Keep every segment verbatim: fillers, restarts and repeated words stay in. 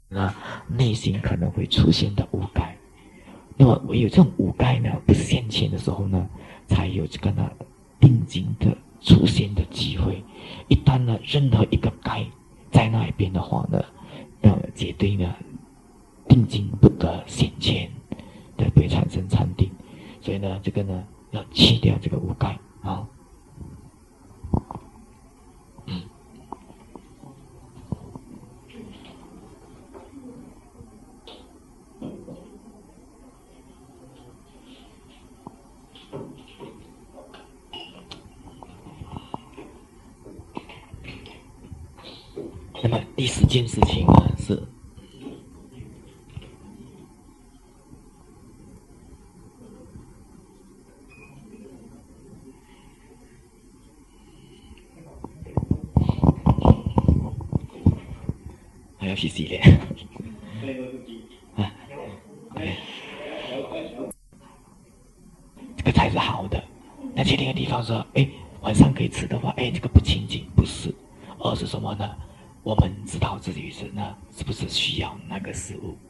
那内心可能会出现的无盖。那么唯有这种无盖呢不现前的时候呢，才有这个呢定境的出现的机会。一旦呢任何一个盖在那一边的话呢，那绝对呢定境不得显前，对，不会产生禅定。所以呢这个呢要去掉这个无盖啊。嗯。那么第四件事情呢是还要去洗脸啊，对，这个才是好的。那去那个地方说，哎，晚上可以吃的话，哎，这个不清净，不是，而是什么呢？我们知道自己是呢，是不是需要那个食物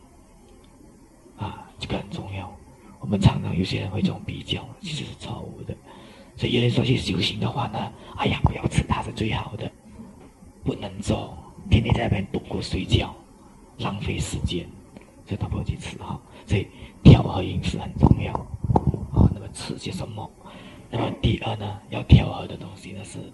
啊？这个很重要。我们常常有些人会这种比较，其实是错误的。所以有人说去修行的话呢，哎呀，不要吃它是最好的，不能做，天天在那边度过睡觉，浪费时间，所以他不会去吃哈。所以调和饮食很重要啊。那么吃些什么？那么第二呢，要调和的东西呢是。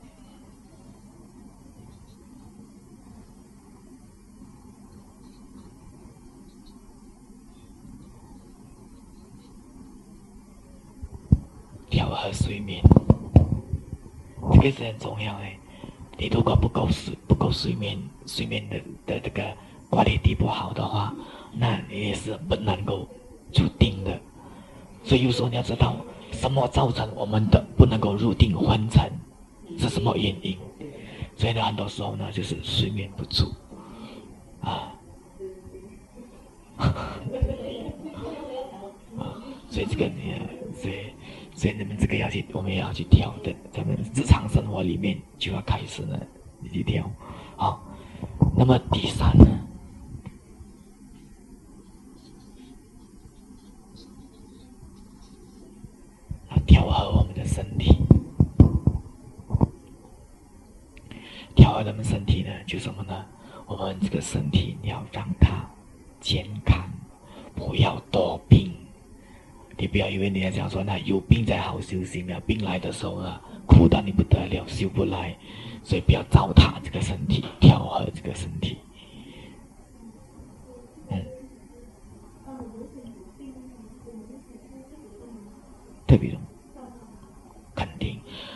调和睡眠，这个是很重要的。你如果不够睡不够睡眠，睡眠的的这个管理地不好的话，那你也是不能够入定的。所以有时候你要知道，什么造成我们的不能够入定昏沉，是什么原因？所以呢，很多时候呢，就是睡眠不足啊。啊，所以这个你，所以。所以你们这个要去，我们也要去调的。咱们日常生活里面就要开始呢，你去调。好，那么第三呢，要调和我们的身体。调和我们身体呢，就什么呢？我们这个身体你要让它健康，不要多病。你不要以为你要讲说，那有病才好修行啊，病来的时候呢，苦到你不得了，修不来，所以不要糟蹋这个身体，调和这个身体。嗯，特别肯定。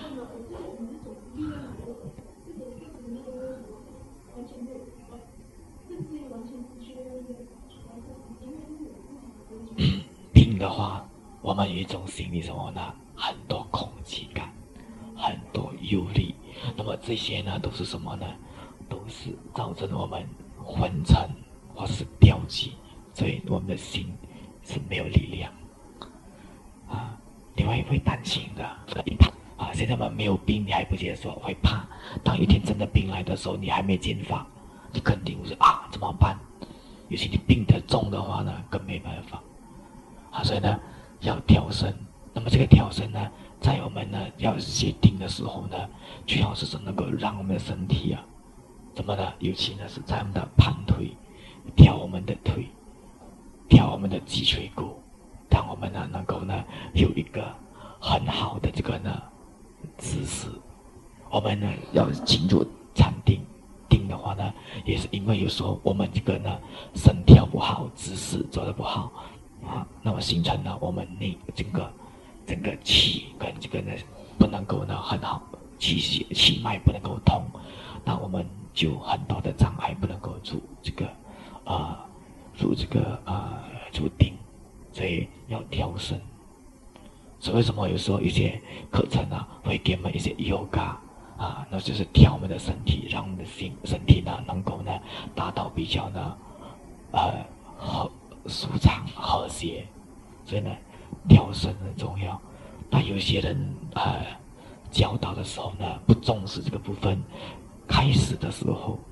病的话，我们有一种心理什么呢？很多恐惧感，很多忧虑。那么这些呢，都是什么呢？都是造成我们昏沉或是掉级，所以我们的心是没有力量啊。你会会担心的啊。现在我们没有病，你还不觉得说会怕？当一天真的病来的时候，你还没见法，你肯定是啊，怎么办？尤其你病得重的话呢，更没办法啊。所以呢，要调身。那么这个调身呢，在我们呢要写定的时候呢，最好是能够让我们的身体啊，怎么呢？尤其呢是在我们的盘腿，调我们的腿，调我们的脊椎骨，让我们呢能够呢有一个很好的这个呢姿势。我们呢要进入禅定，定的话呢，也是因为有时候我们这个呢身调不好，姿势做得不好啊，那么形成了我们内整个整个气跟这个呢不能够呢很好，气血气脉不能够通，那我们就很多的障碍不能够入这个啊、呃、入这个啊、呃、入定，所以要调身。所以为什么有时候一些课程啊会给我们一些 yoga 啊，那就是调我们的身体，让我们的心身体呢能够呢达到比较呢呃和舒畅和谐。所以呢调身很重要。那有些人呃教导的时候呢不重视这个部分，开始的时候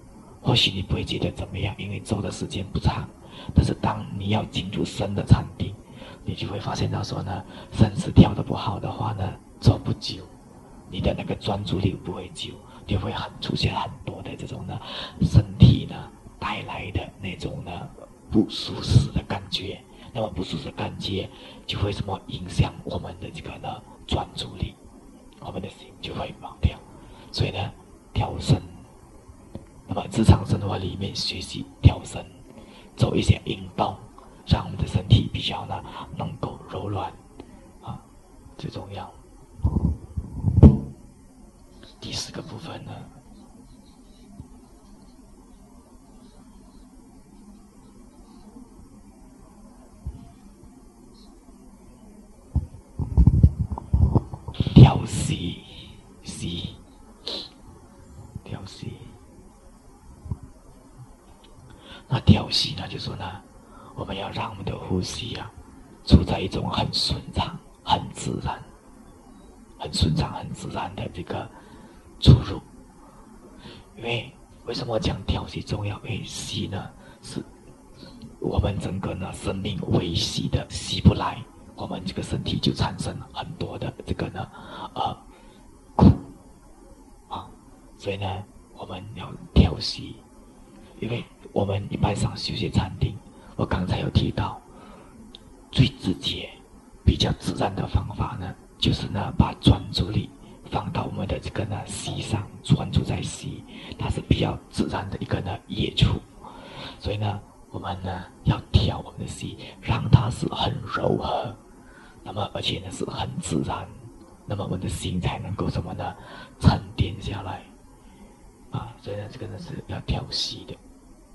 或许你不会觉得怎么样，因为做的时间不长。但是当你要进入深的禅定，你就会发现到说呢，身子调得不好的话呢，做不久，你的那个专注力不会久，就会很出现很多的这种呢，身体呢带来的那种呢不舒适的感觉。那么不舒适的感觉就会什么影响我们的这个呢专注力，我们的心就会忘掉。所以呢，调身。那么日常生活里面学习调身，做一些运动，让我们的身体比较呢能够柔软啊，最重要。第四个部分呢，调息，息，调息。那调息呢，就说呢，我们要让我们的呼吸啊，处在一种很顺畅、很自然、很顺畅、很自然的这个出入。因为为什么讲调息重要？因为息呢，是我们整个呢生命维系的，息不来，我们这个身体就产生很多的这个呢，呃，苦啊，所以呢，我们要调息。因为我们一般上修习禅定，我刚才有提到，最直接、比较自然的方法呢，就是呢把专注力放到我们的这个呢息上，专注在息，它是比较自然的一个呢业处。所以呢，我们呢要调我们的息，让它是很柔和，那么而且呢是很自然，那么我们的心才能够什么呢沉淀下来啊。所以呢，这个呢是要调息的。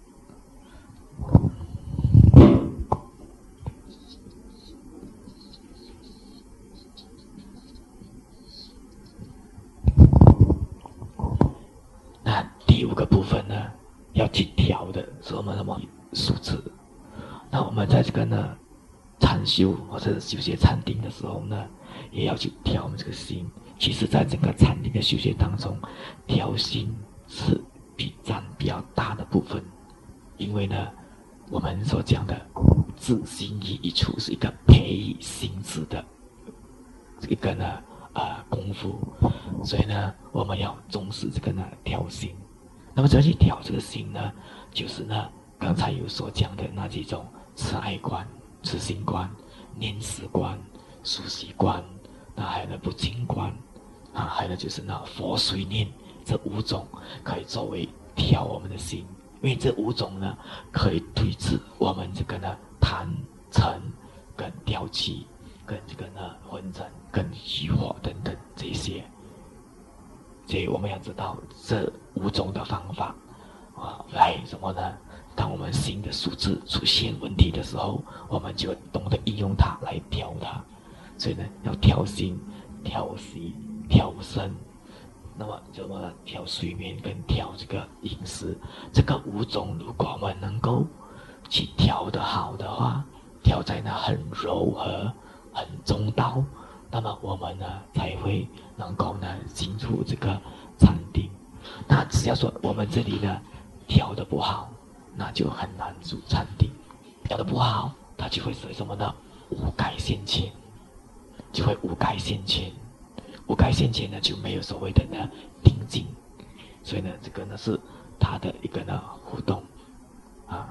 那第五个部分呢，要去调的是我们什么数字。那我们在这个呢禅修或者修学禅定的时候呢，也要去调我们这个心。其实在整个禅定的修学当中，调心是比占比较大的部分。因为呢，我们所讲的自心意一处是一个培育心智的一个呢呃功夫，所以呢，我们要重视这个呢调心。那么怎么去调这个心呢？就是呢刚才有所讲的那几种慈爱观、慈心观、念思观、熟悉观，那还有呢不净观啊，还有呢就是呢佛随念，这五种可以作为调我们的心。因为这五种呢，可以对治我们这个呢贪、嗔、跟掉气、跟这个呢昏沉、跟疑惑等等这些。所以我们要知道这五种的方法啊，来什么呢？当我们心的素质出现问题的时候，我们就懂得应用它来调它。所以呢，要调心、调息、调身。那么怎么调睡眠跟调这个饮食，这个五种如果我们能够去调得好的话，调在那很柔和、很中道，那么我们呢才会能够呢进入这个禅定。那只要说我们这里呢调得不好，那就很难入禅定。调得不好，它就会是什么呢？无盖现前，就会无盖现前。无盖现前呢，就没有所谓的呢定境，所以呢，这个呢是它的一个呢互动啊。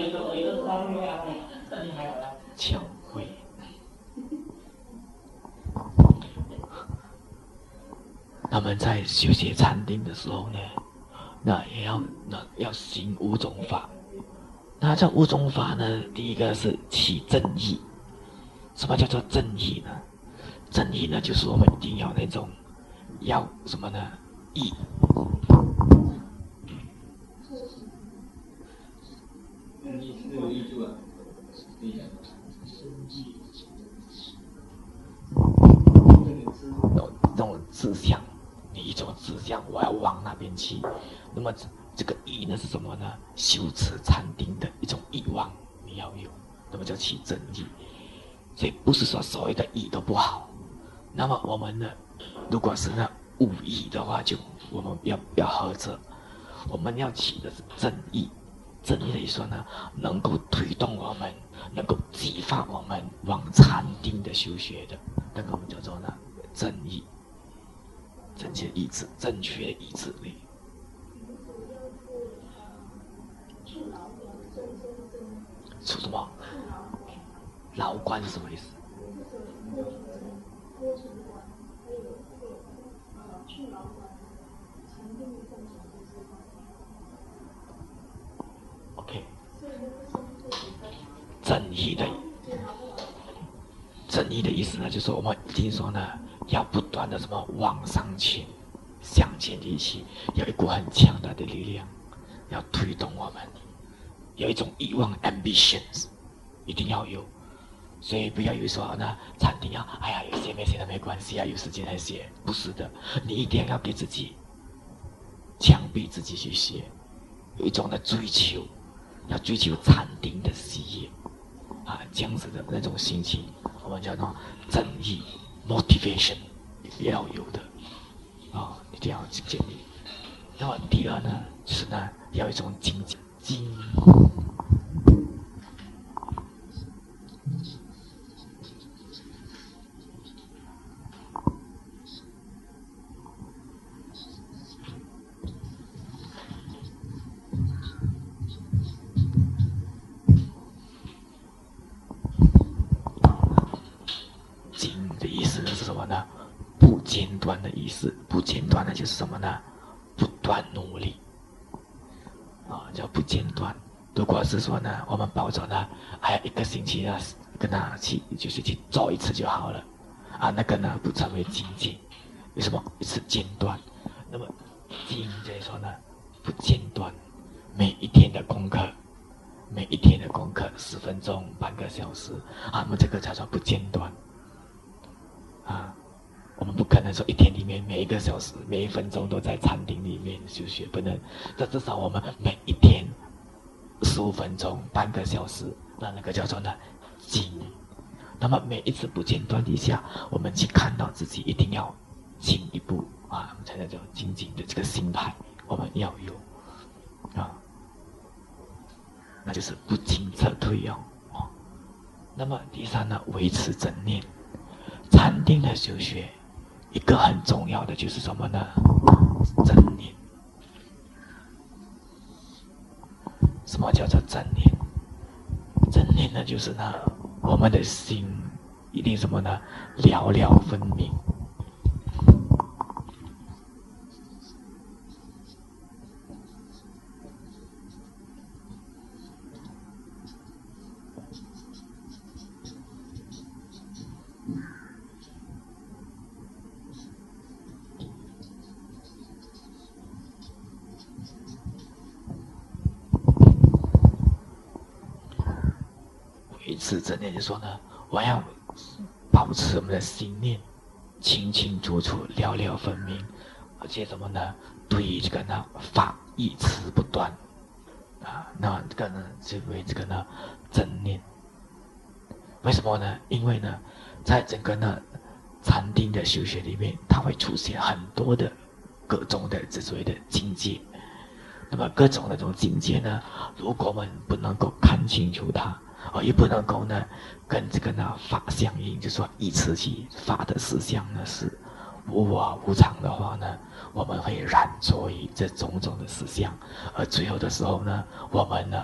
巧慧。他们在修习禅定的时候呢，那也要那要行五种法。那这五种法呢，第一个是起正意。什么叫做正意呢？正意呢，就是我们一定要那种要什么呢？意。那种志向，你一种志向，我要往那边去。那么这个意呢是什么呢？修持禅定的一种欲望，你要有，那么叫起正意。所以不是说所有的意都不好。那么我们呢，如果是那无意的话，就我们要要合着，我们要起的是正意。正意的意思呢，能够推动我们，能够激发我们往禅定的修学的，那个我们叫做呢正意。正确意志，正确的意志力。出什么？牢关是什么意思？正义的正义的意思呢，就是我们一定说呢，要不断的什么往上前，向前一起，有一股很强大的力量，要推动我们，有一种欲望 ambitions， 一定要有。所以不要以为说呢，禅定啊，哎呀，有些没写的没关系啊，有时间来写，不是的，你一定要给自己强逼自己去写，有一种的追求，要追求禅定的事业啊，这样子的那种心情，我们叫做正义 motivation 也要有的啊，一定要去建立。那么第二呢，就是呢，要有一种精精。的意思，不间断的就是什么呢？不断努力啊，叫不间断。如果是说呢，我们抱着呢，还有一个星期呢，跟他去就是去做一次就好了啊，那个呢不成为精进。为什么？一次间断。那么精就是说呢，不间断，每一天的功课，每一天的功课十分钟、半个小时啊，那么这个叫做不间断啊。我们不可能说一天里面每一个小时、每一分钟都在禅定里面修学，不能。这至少我们每一天十五分钟、半个小时，那那个叫做呢精。那么每一次不间断底下，我们去看到自己一定要进一步啊，才能叫精进的这个心态，我们要有啊，那就是不进则退哦。那么第三呢，维持正念，禅定的修学。一个很重要的就是什么呢？正念。什么叫做正念？正念呢，就是呢，我们的心一定什么呢？了了分明。是正念，就说呢，我要保持我们的心念清清楚楚、了了分明，而且什么呢？对于这个呢，法一词不断啊，那这个呢，就为这个呢正念。为什么呢？因为呢，在整个呢禅定的修学里面，它会出现很多的各种的这所谓的境界。那么各种那种境界呢，如果我们不能够看清楚它，而也不能够呢跟这个呢法相应，就说依此起法的思想呢是无我无常的话呢，我们会染着于这种种的思想，而最后的时候呢，我们呢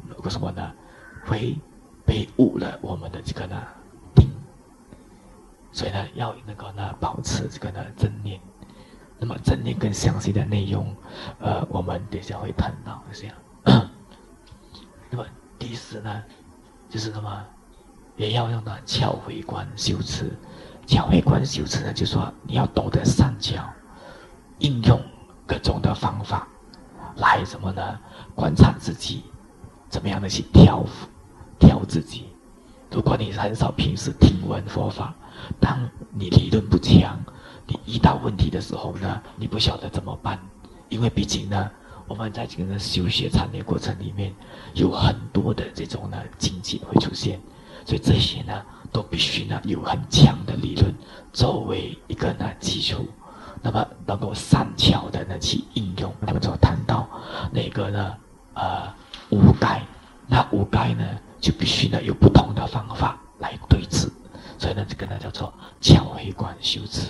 如果什么呢，会被误了我们的这个呢定。所以呢，要能够呢保持这个呢正念。那么正念更详细的内容，呃，我们等一下会谈到这样。那么第四呢，就是那么也要用到巧慧观修持。巧慧观修持呢，就是说你要懂得善巧，应用各种的方法来什么呢？观察自己，怎么样的去调调自己。如果你很少平时听闻佛法，当你理论不强，你遇到问题的时候呢，你不晓得怎么办。因为毕竟呢，我们在这个修学禅定过程里面，有很多的这种呢境界会出现，所以这些呢都必须呢有很强的理论作为一个呢基础，那么能够善巧的呢去应用。那么就谈到那个呢呃五盖，那五盖呢就必须呢有不同的方法来对治，所以呢这个呢叫做巧慧观修持。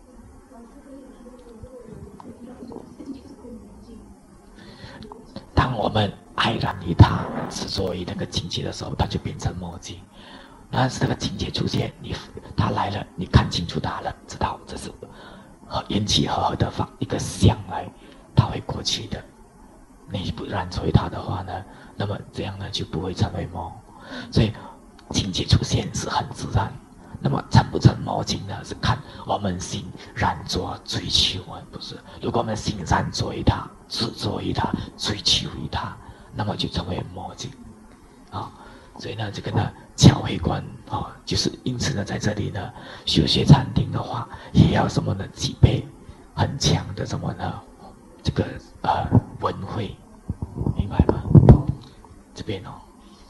当我们爱然于他，执着于那个境界的时候，它就变成魔境。但是这个境界出现，你他来了，你看清楚他了，知道这是缘起和合的法，一个相来，他会过去的。你不染着他的话呢，那么这样呢就不会成为魔。所以境界出现是很自然。那么成不成魔境呢？是看我们心染着追求，不是？如果我们心染着于它，执着于它，追求于它，那么就成为魔境啊。所以呢，这个呢，巧慧观啊，就是因此呢，在这里呢，修学禅定的话，也要什么呢？具备很强的什么呢？这个呃文慧，明白吗？这边哦。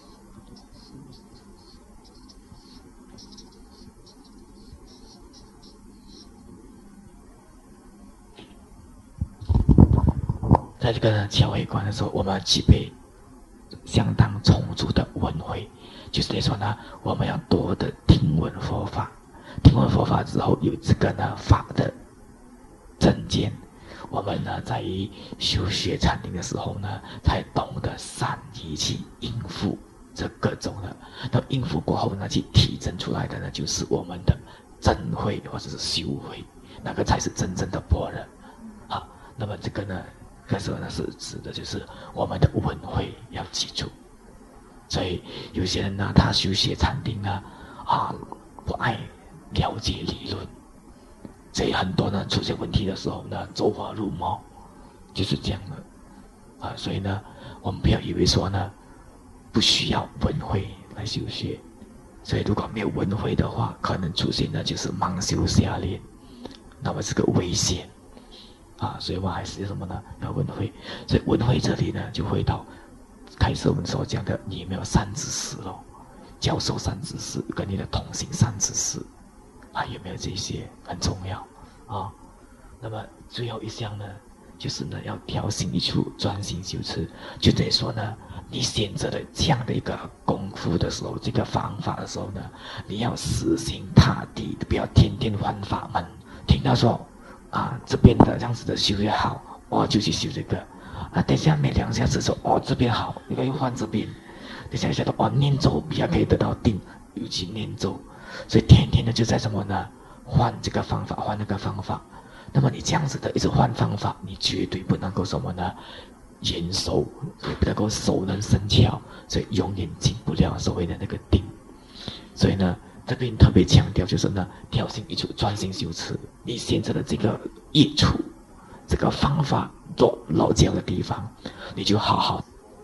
在这个巧慧观的时候，我们要具备相当充足的文慧，就是来说呢，我们要多的听闻佛法，听闻佛法之后有这个呢法的正见，我们呢在于修学禅定的时候呢，才懂得善于去应付这各种的。那应付过后呢，去提升出来的呢，就是我们的真慧或者是修慧，那个才是真正的般若。好，那么这个呢。那时候呢，是指的就是我们的文慧要记住。所以有些人呢，他修学禅定呢，啊，不爱了解理论，所以很多呢出现问题的时候呢，走火入魔，就是这样的啊。所以呢，我们不要以为说呢，不需要文慧来修学。所以如果没有文慧的话，可能出现的就是盲修瞎练，那么是个危险。啊，所以我们还是什么呢？要文慧。所以文慧这里呢，就回到开始我们所讲的，你有没有善知识咯？教授善知识，跟你的同行善知识，啊，有没有这些很重要啊？那么最后一项呢，就是呢，要调心一处，专心修持。就等于说呢，你选择了这样的一个功夫的时候，这个方法的时候呢，你要死心塌地，不要天天换法门。听到说。啊，这边的这样子的修也好，我就去修这个。啊，等下每两下子说，哦，这边好，你可以换这边。等下下到哦，念咒比较可以得到定，尤其念咒，所以天天的就在什么呢？换这个方法，换那个方法。那么你这样子的一直换方法，你绝对不能够什么呢？延寿，也不能够熟能生巧，所以永远进不了所谓的那个定。所以呢。这边特别强调就是呢，调心一处，专心修持。你选择的这个一处，这个方法做落脚的地方，你就好好。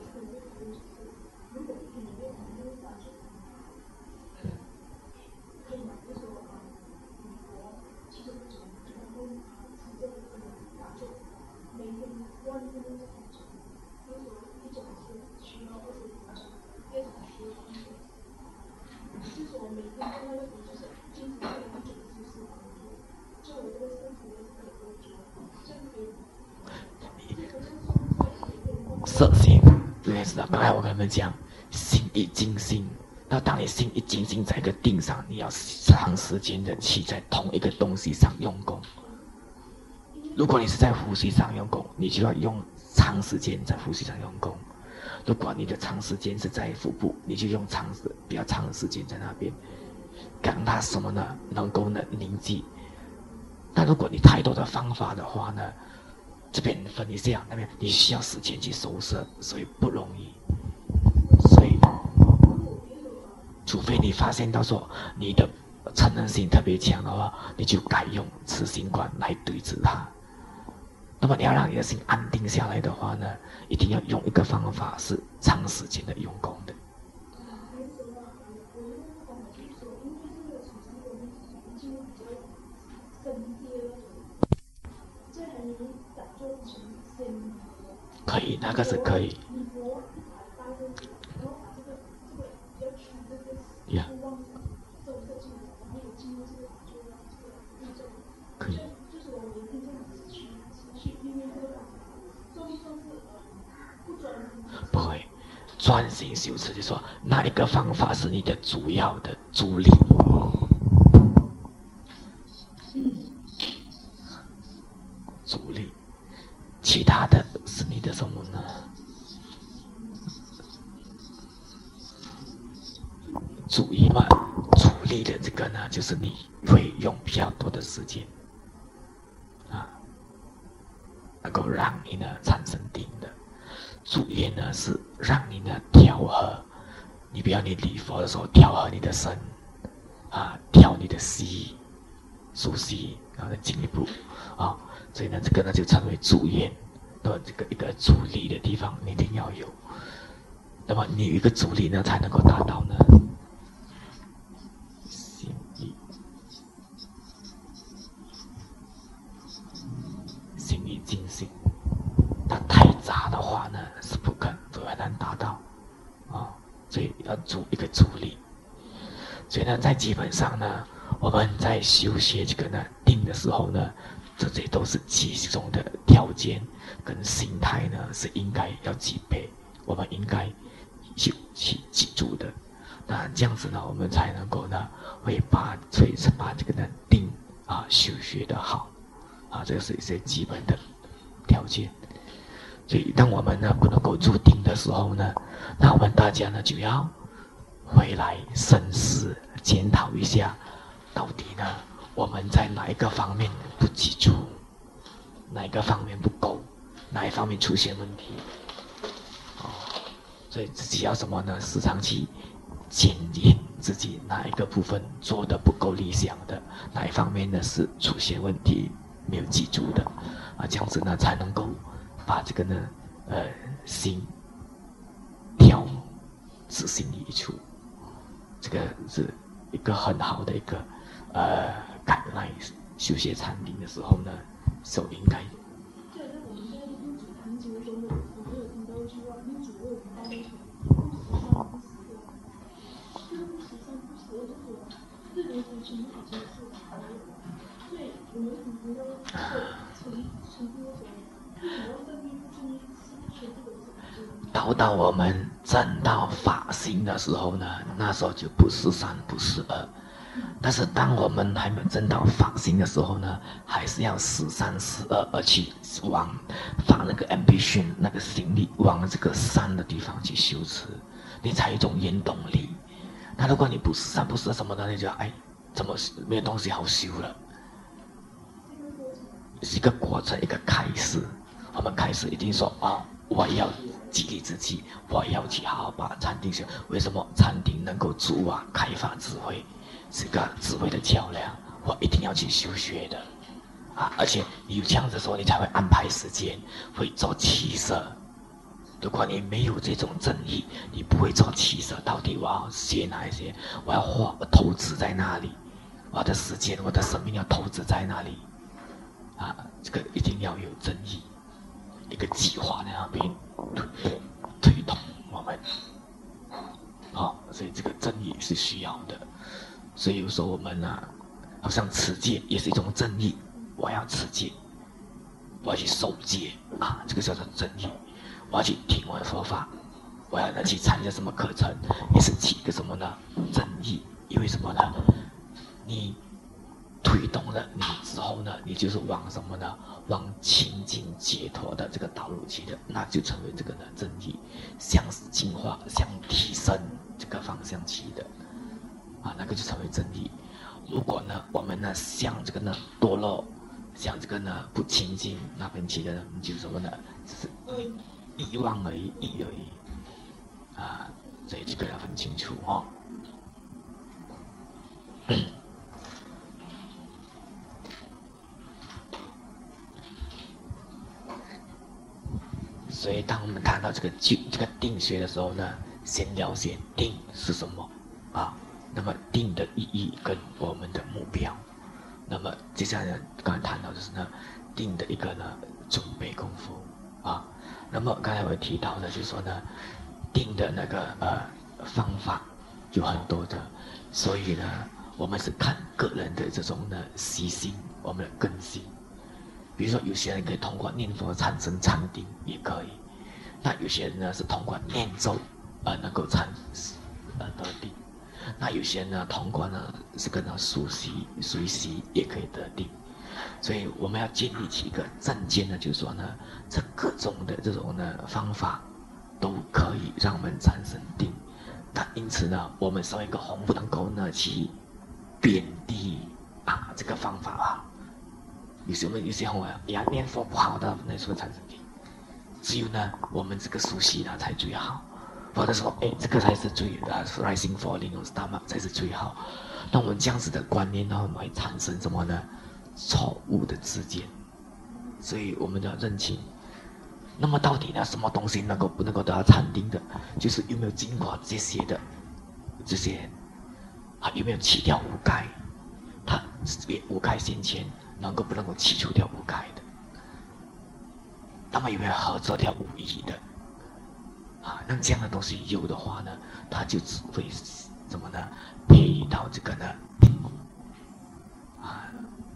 色心，对，是的。刚才我跟你们讲，心一静心，那当你心一静心在一个定上，你要长时间的去在同一个东西上用功。如果你是在呼吸上用功，你就要用长时间在呼吸上用功。 如果你的长时间是在腹部，你就用长时比较长的时间在那边，让它什么呢？能够呢凝聚。但如果你太多的方法的话呢，这边分一下，那边你需要时间去收摄，所以不容易。所以，除非你发现到说你的承认性特别强的话，你就改用持心观来对治它。那么你要让你的心安定下来的话呢，一定要用一个方法是长时间的用功的。可以，那个是可以。呀、yeah. 可以。不会，专心修持就说哪一个方法是你的主要的助力？主力，其他的是你的什么呢？主意嘛，主力的这个呢，就是你会用比较多的时间啊，能够让你呢产生定的。主业呢是让你呢调和，你不要你礼佛的时候调和你的身啊，调你的息，熟悉，然后再进一步啊，所以呢这个呢就称为主业。那么这个一个主力的地方你一定要有，那么你有一个主力呢才能够达到呢心意，心意静心。它太杂的话呢是不可能，都很难达到啊，所以要主一个主力。所以呢在基本上呢我们在修学这个呢定的时候呢，这些都是其中的条件跟心态呢是应该要具备，我们应该去去记住的。那这样子呢我们才能够呢会把所以是把这个呢定啊修学的好啊，这个是一些基本的条件。所以当我们呢不能够入定的时候呢，那我们大家呢就要回来深思检讨一下，到底呢我们在哪一个方面不记住，哪一个方面不够，哪一方面出现问题哦，所以自己要什么呢？时常去检验自己哪一个部分做的不够理想的，哪一方面呢是出现问题没有记住的啊，这样子呢才能够把这个呢，呃，心调自心意一处，这个是一个很好的一个呃，赶来修学禅定的时候呢，所应该。到到我们证到法性的时候呢，那时候就不是三不是二。但是当我们还没有证到法性的时候呢，还是要十三十二而去往把那个 ambition 那个心力往这个三的地方去修持，你才有一种原动力。那如果你不是三不是二什么的，你就哎，怎么没有东西好修了？是一个过程，一个开始。我们开始一定说啊、哦，我要激励自己，我要去好好把禅定修。为什么禅定能够助我开发智慧？是个智慧的桥梁，我一定要去修学的啊！而且你有这样子的时候，你才会安排时间，会做取舍。如果你没有这种正义，你不会做取舍。到底我要学哪一些？我要花投资在哪里？我的时间、我的生命要投资在哪里？啊，这个一定要有正义，一个计划在那边推推动我们。好、哦，所以这个正义是需要的。所以有时候我们啊，好像持戒也是一种正义，我要持戒，我要去守戒啊，这个叫做正义。我要去听我的佛法，我要去参加什么课程，也是起一个什么呢？正义。因为什么呢？你推推动了你之后呢，你就是往什么呢？往清净解脱的这个道路去的，那就成为这个呢真理，向进化、向提升这个方向去的，啊，那个就成为真理。如果呢，我们呢向这个呢堕落，向这个呢不清净那边去的呢，就是什么呢？只是遗遗忘而已，遗而已，啊，所以这个要分清楚哦。所以，当我们谈到这个就这个定学的时候呢，先了解定是什么啊？那么定的意义跟我们的目标。那么接下来刚才谈到的是呢，定的一个呢准备功夫啊。那么刚才我提到的就是说呢，定的那个呃方法有很多的，所以呢，我们是看个人的这种呢习性，我们的根性。比如说，有些人可以通过念佛产生禅定，也可以；那有些人呢是通过念咒而能够产呃得定；那有些人呢通过呢这个呢熟悉随习也可以得定。所以我们要建立起一个正见呢，就是说呢，这各种的这种呢方法都可以让我们产生定。那因此呢，我们身为一个弘不能够呢去贬低啊这个方法啊。有些我们有些红啊，呀念佛不好的，那时候产生定。只有呢，我们这个熟悉呢才最好。或者说，哎，这个才是最啊 ，rising falling or stomach 才是最好。那我们这样子的观念呢，我们会产生什么呢？错误的知见。所以我们要认清。那么到底呢，什么东西能够不能够得到禅定的？就是有没有经过这些的这些啊，有没有去掉五盖？它五盖先前。能够不能够去除掉无盖的？那么有没有合作掉无义的？啊，那这样的东西有的话呢，它就只会怎么呢？配到这个呢？啊。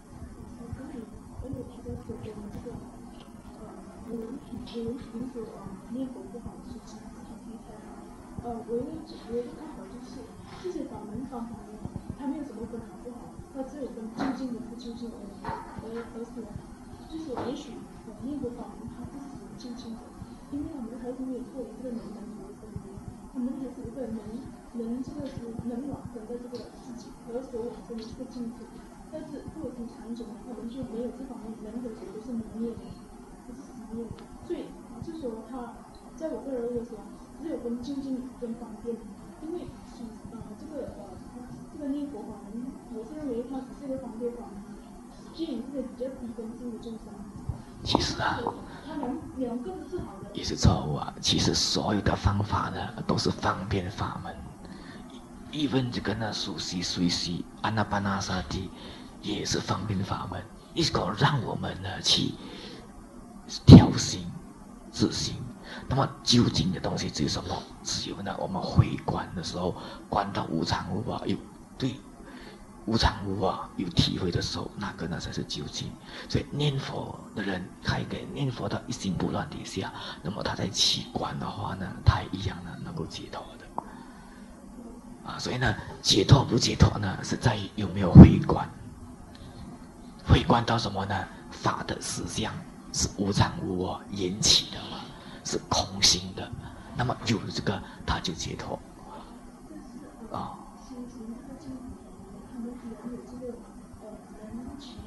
呃，唯一唯一看法就是这些法门方法呢，它没有什么分好不好，它只有分究竟的不究竟而已。而而且，就是也许呃念佛法门它不是属于究竟的，因为我们还是没有脱离这个能能的分别，我们还是有一个能能这个是能往生的这个自己和所往生的这个境界。但是过程长久呢，他们就没有这方面能和所都是磨灭的，不是实灭的。所以就是说他在我个人认为说。只有跟究竟跟方便，因为呃这个呃这个念佛法门，我是认为它只是一个方便法门，吸引这个比较低根性的众生。 其实啊， 它两两个都是好的。 也是错误啊！其实所有的方法呢，都是方便法门。even 这个呢，熟悉随习阿那巴那沙提也是方便法门，一个让我们呢去调心、自心。那么究竟的东西只有什么？只有呢，我们回观的时候，观到无常无我，有对无常无我有体会的时候，那个呢才是究竟。所以念佛的人，他一个念佛到一心不乱底下，那么他在起观的话呢，他一样呢能够解脱的。啊，所以呢，解脱不解脱呢，是在于有没有回观。回观到什么呢？法的实相是无常无我引起的嘛。是空心的，那么有了这个，他就解脱。啊。 修行这个境界，他们可能有这个呃能取